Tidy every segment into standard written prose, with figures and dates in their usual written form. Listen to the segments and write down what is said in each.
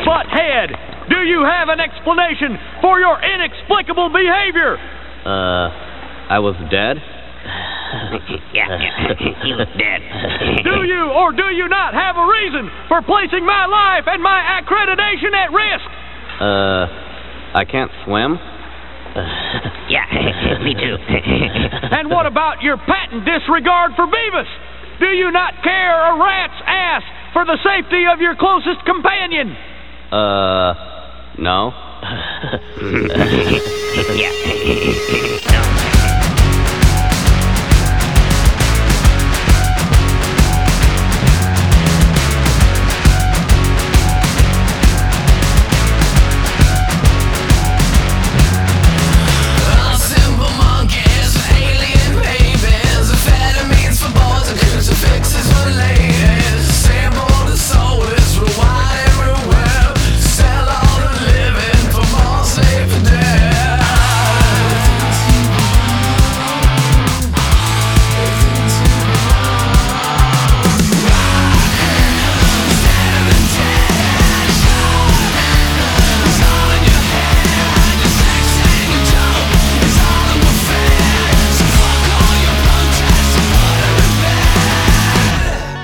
butthead. Do you have an explanation for your inexplicable behavior? I was dead? Yeah, he was dead. Do you or do you not have a reason for placing my life and my accreditation at risk? I can't swim? Yeah, me too. And what about your patent disregard for Beavis? Do you not care a rat's ass for the safety of your closest companion? No. Yeah. No.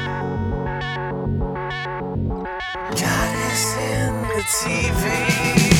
God is in the TV.